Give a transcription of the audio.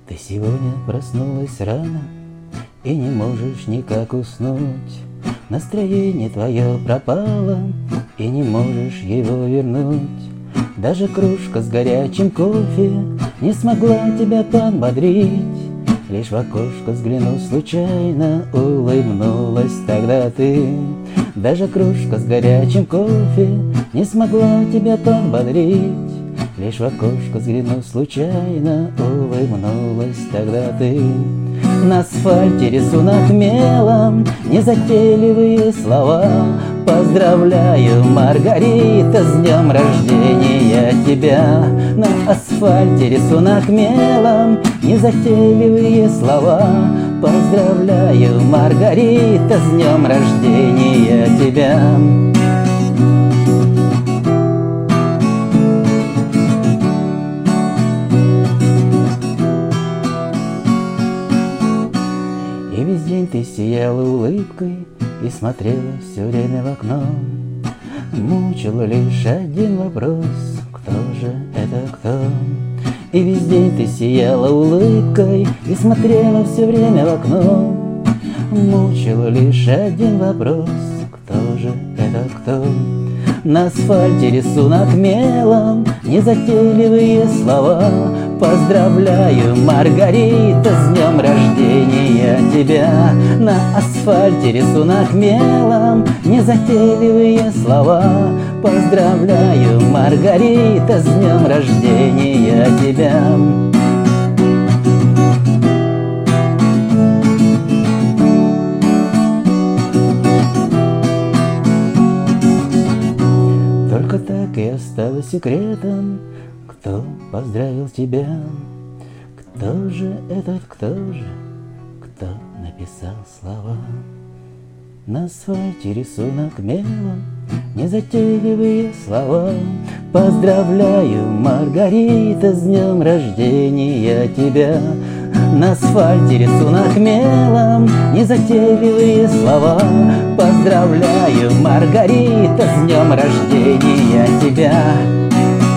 Ты сегодня проснулась рано и не можешь никак уснуть. Настроение твое пропало и не можешь его вернуть. Даже кружка с горячим кофе не смогла тебя подбодрить. Лишь в окошко взглянув случайно, улыбнулась тогда ты. Даже кружка с горячим кофе не смогла тебя подбодрить. Лишь в окошко взглянув случайно, улыбнулась тогда ты. На асфальте рисунок мелом, незатейливые слова. Поздравляю, Маргарита, с днем рождения тебя. На асфальте рисунок мелом, незатейливые слова. Поздравляю, Маргарита, с днем рождения тебя. И весь день ты сияла улыбкой и смотрела все время в окно. Мучил лишь один вопрос: кто же это кто? И весь день ты сияла улыбкой и смотрела все время в окно. Мучил лишь один вопрос: кто же это кто? На асфальте рисунок мелом, незатейливые слова. Поздравляю, Маргарита, с днем рождения тебя. На асфальте рисунок мелом, незатейливые слова. Поздравляю, Маргарита, с днем рождения тебя. Только так и осталось секретом, кто поздравил тебя. Кто же этот, кто написал слова? На асфальте рисунок мелом, незатейливые слова. Поздравляю, Маргарита, с днем рождения тебя. На асфальте рисунок мелом, незатейливые слова. Поздравляю, Маргарита, с днем рождения тебя.